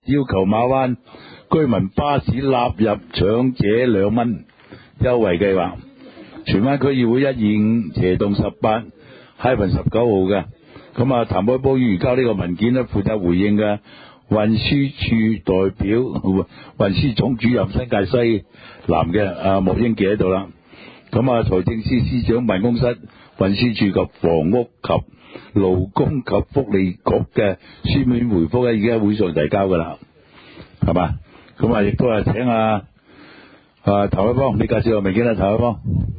要求馬灣居民巴士納入長者2蚊優惠計劃。荃灣區議會125/18/19號嘅，咁啊，譚凱邦議員交呢個文件呢，負責回應嘅運輸處代表運輸總主任新界西南嘅莫英傑喺度啦。咁啊，財政司司長辦公室、運輸處及房屋及勞工及福利局嘅書面回覆咧，已經喺會上提交噶啦，係嘛？咁啊，亦都係請譚凱邦，你介紹個文件啦，譚凱邦。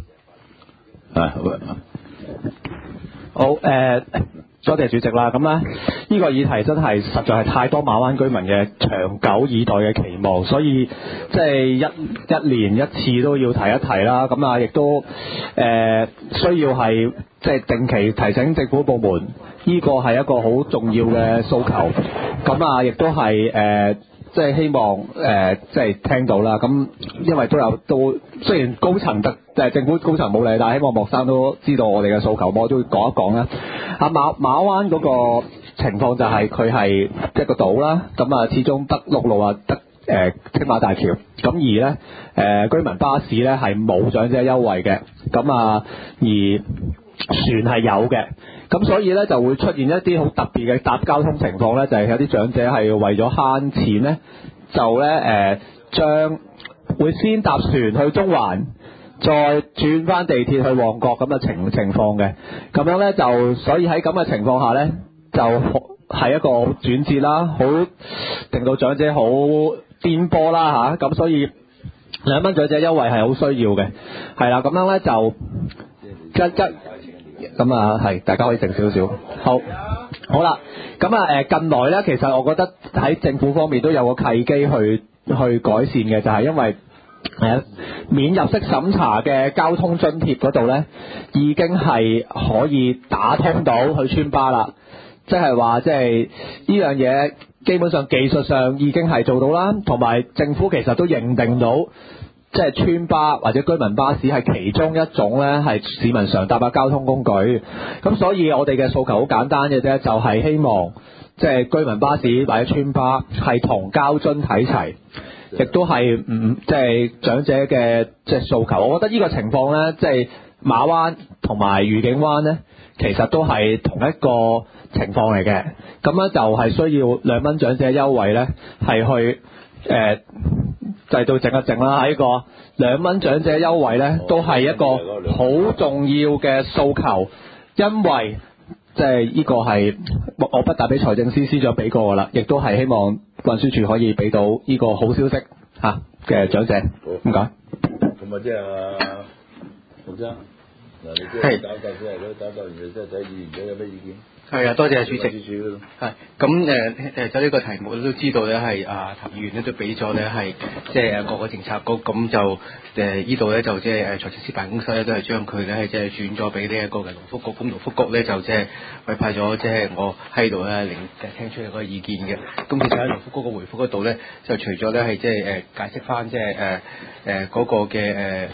好，多謝主席啦。咁咧，呢個議題真係實在係太多馬灣居民嘅長久以待嘅期望，所以即係一年一次都要提一提啦。咁啊，亦都需要係即係定期提醒政府部門，呢個係一個好重要嘅訴求。咁啊，亦都係即係希望即係聽到啦。咁因為都雖然高層政府高層冇理，但係希望莫生都知道我哋嘅訴求，我都會講一講啦。馬灣嗰個情況就係佢係一個島啦，咁啊始終得陸路啊得青馬大橋，咁而咧居民巴士咧係冇長者優惠嘅，咁啊而船係有嘅。咁所以咧就會出現一啲好特別嘅搭交通情況咧，就係有啲長者係為咗慳錢咧，就咧將會先搭船去中環，再轉翻地鐵去旺角咁嘅情況嘅。咁樣咧就所以喺咁嘅情況下咧，就係一個好轉折啦，好令到長者好顛簸啦嚇。咁所以2蚊長者優惠係好需要嘅，係啦。咁樣咧就咁啊，係大家可以靜少少。好啦，咁啊近來咧，其實我覺得喺政府方面都有個契機去改善嘅，就係因為免入息審查嘅交通津貼嗰度咧，已經係可以打通到去村巴啦。即係話，即係呢樣嘢基本上技術上已經係做到啦，同埋政府其實都認定到。即係村巴或者居民巴士係其中一種咧，係市民常搭嘅交通工具。咁所以我哋嘅訴求好簡單嘅啫，就係希望即係居民巴士或者村巴係同交津睇齊，亦都係即係長者嘅即係訴求。我覺得呢個情況咧，即係馬灣同埋愉景灣咧，其實都係同一個情況嚟嘅。咁咧就係需要2蚊長者優惠咧，係去制度靜一靜啦，喺個2蚊長者優惠咧，都係一個好重要嘅訴求，因為即係呢個係我不但俾財政司司長俾過噶啦，亦都係希望運輸署可以俾到呢個好消息嘅長者。唔該。 咁啊，即係洪生，嗱你即係搞完你即係睇議員者有咩意見？ 係啊，多謝主席。係咁就呢個題目都知道咧，係譚議員咧都俾咗咧係即係各個政策局，咁就呢度咧就即係財政司辦公室咧都係將佢咧係即係轉咗俾呢一個嘅勞福局，咁勞福局咧就即係委派咗即係我喺度咧聽出嚟嗰個意見嘅。咁其實喺勞福局嘅回覆嗰度咧，就除咗咧係即係解釋翻即係嗰個嘅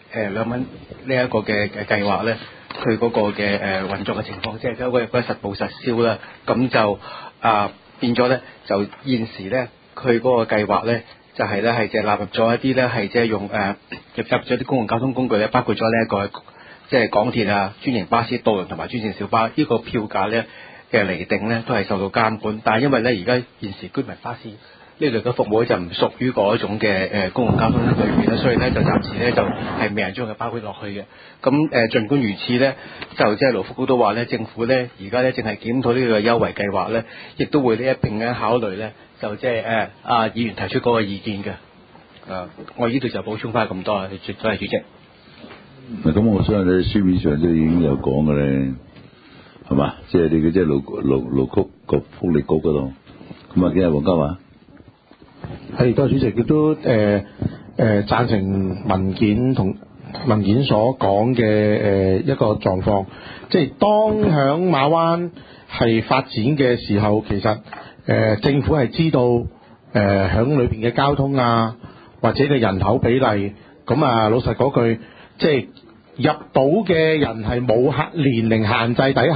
2蚊呢一個嘅計劃咧。佢嗰個嘅運作嘅情況，即係嗰個實報實銷啦。咁就變咗咧，就現時咧，佢嗰個計劃咧，就係咧係即係納入咗一啲咧係即係用入咗啲公共交通工具咧，包括咗呢一個即係港鐵啊、專營巴士、渡輪同埋專線小巴呢個票價咧嘅釐定咧，都係受到監管。但係因為咧而家現時居民巴士呢類嘅服務咧就唔屬於嗰一種嘅公共交通裏面咧，所以咧就暫時咧就係未人將佢包括落去嘅。咁儘管如此咧，就即係勞福局都話咧，政府咧而家咧淨係檢討呢個優惠計劃咧，亦都會呢一並咧考慮咧，就即係議員提出嗰個意見嘅。我呢度就補充翻咁多，多謝主席。 嗱，咁我相信你書面上都已經有講嘅咧，係嘛？即係你嘅即係勞福局福利局嗰度。咁啊，幾日黃家華？ 係，多謝主席，亦都贊成文件所講嘅一個狀況，即係當響馬灣係發展嘅時候，其實政府係知道響裏邊嘅交通啊，或者嘅人口比例，咁啊老實講句，即係入到嘅人係冇年齡限制底下，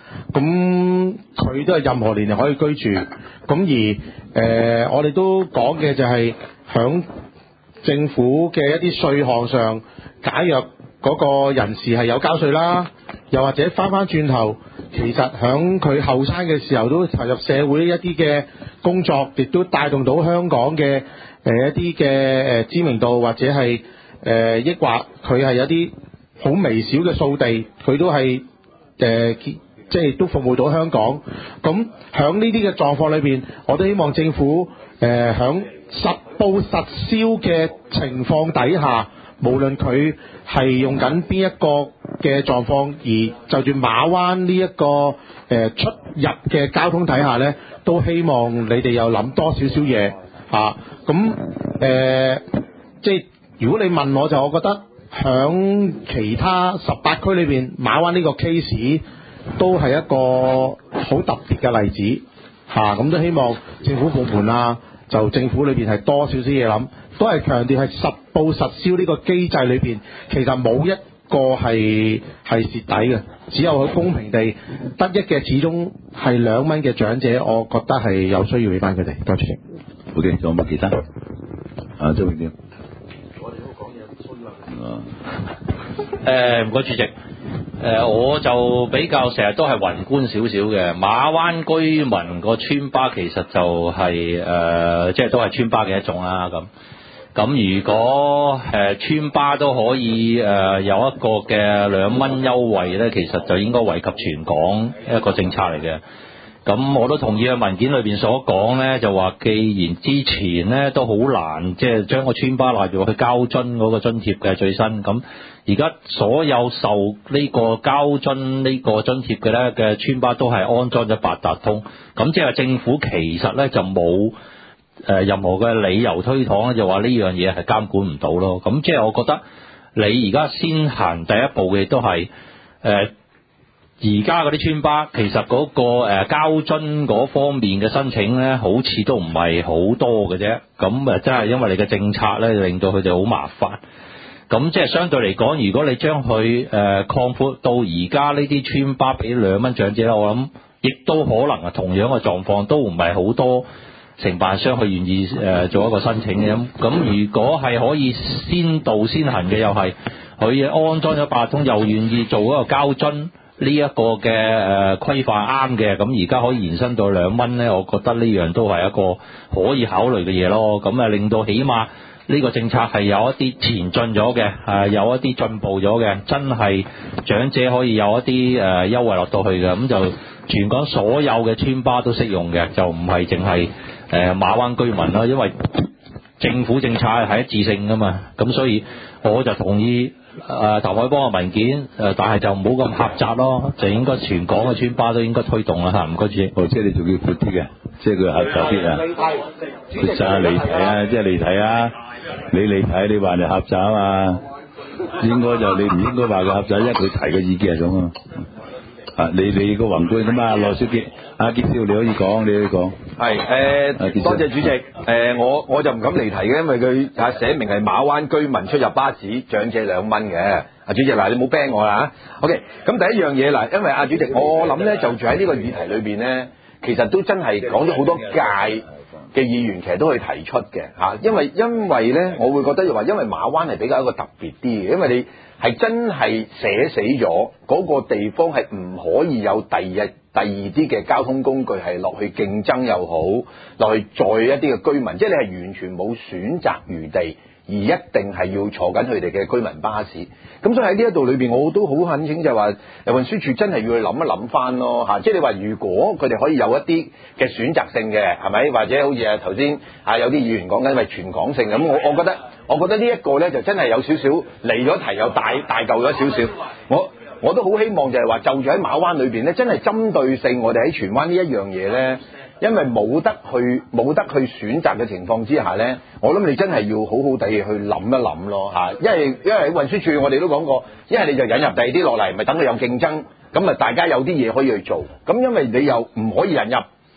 咁佢都係任何年齡可以居住。咁而我哋都講嘅就係響政府嘅一啲稅項上，假若嗰個人士係有交稅啦，又或者翻轉頭，其實響佢後生嘅時候都投入社會一啲嘅工作，亦都帶動到香港嘅一啲嘅知名度，或者係抑或佢係有啲好微小嘅掃地，佢都係即係都服務到香港。咁響呢啲嘅狀況裏邊，我都希望政府響實報實銷嘅情況底下，無論佢係用緊邊一個嘅狀況，而就住馬灣呢一個出入嘅交通底下呢，都希望你哋又諗多少少嘢嚇。咁即係如果你問我，就我覺得響其他18區裏邊，馬灣呢個 case 都係一個好特別嘅例子嚇。咁都希望政府部門啊，就政府裏邊係多少少嘢諗，都係強調係實報實銷呢個機制裏邊，其實冇一個係蝕底嘅，只有佢公平地得益嘅，始終係2蚊嘅長者，我覺得係有需要俾翻佢哋。多謝。 OK，仲有冇其他？周永添。 我哋都講嘢衰啦。唔該主席。我就比較成日都係宏觀少少嘅。馬灣居民個村巴其實就係即係都係村巴嘅一種啦。咁如果村巴都可以有一個嘅2蚊優惠咧，其實就應該惠及全港一個政策嚟嘅。咁我都同意嘅文件裏邊所講咧，就話既然之前咧都好難即係將個村巴納入去交津嗰個津貼嘅最新，咁而家所有受呢個交津呢個津貼嘅咧嘅村巴都係安裝咗八達通，咁即係政府其實咧就冇任何嘅理由推搪咧，就話呢樣嘢係監管唔到咯。咁即係我覺得你而家先行第一步嘅都係而家嗰啲村巴其實嗰個交津嗰方面嘅申請咧，好似都唔係好多嘅啫。咁真係因為你嘅政策咧，令到佢哋好麻煩。咁即係相對嚟講，如果你將佢擴闊到而家呢啲村巴俾2蚊長者，我諗亦都可能係同樣嘅狀況，都唔係好多承辦商去願意做一個申請嘅。咁如果係可以先導先行嘅，又係佢安裝咗八達通，又願意做嗰個交津呢一個嘅規範啱嘅，咁而家可以延伸到2蚊咧，我覺得呢樣都係一個可以考慮嘅嘢咯。咁令到起碼呢個政策係有一啲前進咗嘅，有一啲進步咗嘅，真係長者可以有一啲優惠落到去嘅，咁就全港所有嘅村巴都適用嘅，就唔係淨係馬灣居民啦，因為政府政策係一致性噶嘛，咁所以我就同意譚凱邦嘅文件，但係就唔好咁狹窄咯，就應該全港嘅村巴都應該推動啦嚇。唔該主席。 即係你仲要闊啲嘅，即係佢狹窄啲啊。闊窄離題啊，即係離題啊！你離題，你話你狹窄啊嘛？應該就你唔應該話佢狹窄，因為佢提嘅意見係咁啊。你個宏觀咁啊，羅小傑，阿傑少你可以講，你可以講。 係多謝主席。我就唔敢離題嘅，因為佢寫明係馬灣居民出入巴士長者2蚊嘅。主席嗱，你冇 ban 我啦嚇。OK， 咁第一樣嘢嗱，因為主席，我諗咧就住喺呢個議題裏邊咧，其實都真係講咗好多屆嘅議員其實都去提出嘅嚇，因為咧，我會覺得又話，因為馬灣係比較一個特別啲嘅，因為你係真係寫死咗嗰個地方係唔可以有第二啲嘅交通工具係落去競爭又好，落去載一啲嘅居民，即係你係完全冇選擇餘地，而一定係要坐緊佢哋嘅居民巴士。咁所以喺呢一度裏邊，我都好懇請就係話，運輸署真係要去諗一諗翻咯嚇，即係你話如果佢哋可以有一啲嘅選擇性嘅，係咪？或者好似頭先有啲議員講緊係全港性咁，我覺得呢一個咧就真係有少少離咗題，又大嚿咗少少。我都好希望就係話，就住喺馬灣裏邊咧，真係針對性，我哋喺荃灣呢一樣嘢咧。因為冇得去選擇嘅情況之下咧，我諗你真係要好好地去諗一諗咯嚇，因為喺運輸署我哋都講過，一係你就引入第二啲落嚟，咪等佢有競爭，咁啊大家有啲嘢可以去做。咁因為你又唔可以引入，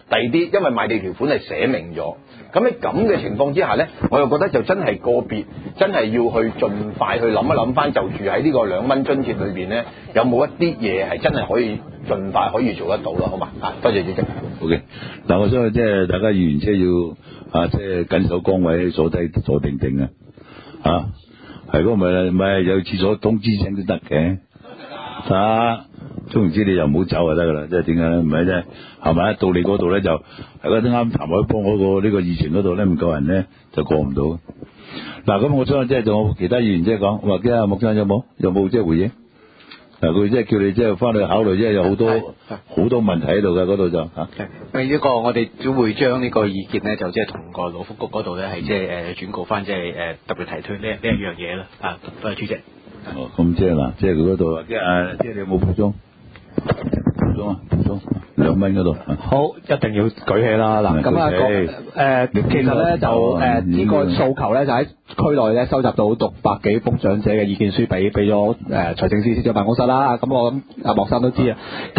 第二啲，因為賣地條款係寫明咗。咁喺咁嘅情況之下咧，我又覺得就真係個別，真係要去盡快去諗一諗翻，就住喺呢個2蚊津貼裏邊咧，有冇一啲嘢係真係可以盡快可以做得到咯，好嘛？多謝主席。 OK， 嗱，我相信即係大家議員即係要即係緊守崗位，坐低坐定定啊！係嗰個咪有廁所通知聲都得嘅，總言之你就唔好走就得噶啦，即係點解咧？唔係啫，係咪？到你嗰度咧就係嗰啲啱譚海邦嗰個呢個議程嗰度咧唔夠人咧就過唔到。嗱，咁我相信即係仲有其他議員即係講，或者阿木生有冇即係回應？嗱，佢即係叫你即係翻去考慮，即係有好多問題喺度嘅嗰度就嚇。 呢個我哋都會將呢個意見咧，就即係同個勞福局嗰度咧係即係轉告翻，即係特別提出呢一樣嘢啦。多謝主席。 哦，咁即係嗱，即係佢嗰度即係你有冇補充2蚊嗰度。 好，一定要舉起啦。嗱，咁其實咧就呢個訴求咧就喺區內咧收集到600幾封長者嘅意見書，俾咗財政司司長辦公室啦。咁我諗阿莫生都知啊。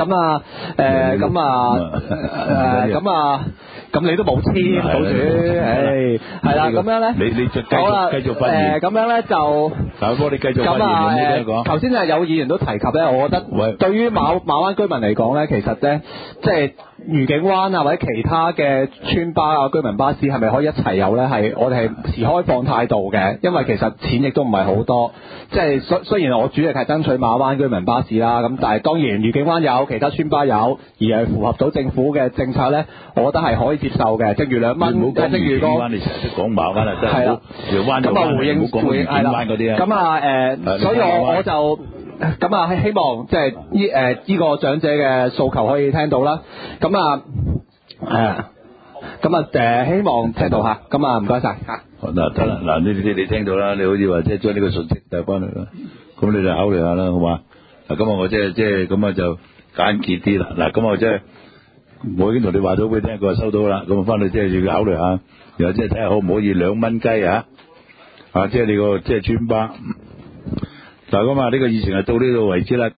咁你都冇簽到主，係啦。咁樣咧，你就繼續發言。咁樣咧就， 大哥你繼續發言。咁頭先有議員都提及咧，我覺得對於馬灣居民嚟講咧，其實咧即係愉景灣啊或者其他嘅村巴啊居民巴士係咪可以一齊有咧？係我哋係持開放態度嘅，因為其實錢亦都唔係好多。即係雖然我主力係爭取馬灣居民巴士啦，咁但係當然愉景灣有，其他村巴有，而係符合到政府嘅政策咧，我覺得係可以接受嘅。正如2蚊，正如個你成日都講馬灣啊，真係咁啊回應係啦嗰啲啊。 咁所以我就希望即係呢個長者嘅訴求可以聽到啦。希望聽到嚇。唔該晒嚇。 嗱得啦，嗱你聽到啦，你好似話即係將呢個信息帶翻嚟啦，咁你就考慮下啦，好嘛？嗱，咁我即係咁就簡潔啲啦。嗱，咁我即係我已經同你話咗俾你聽，佢話收到啦，咁翻去即係要考慮下，然後即係睇下可唔可以2蚊雞即係你個即係村巴。嗱，咁呢個議程係到呢度為止啦。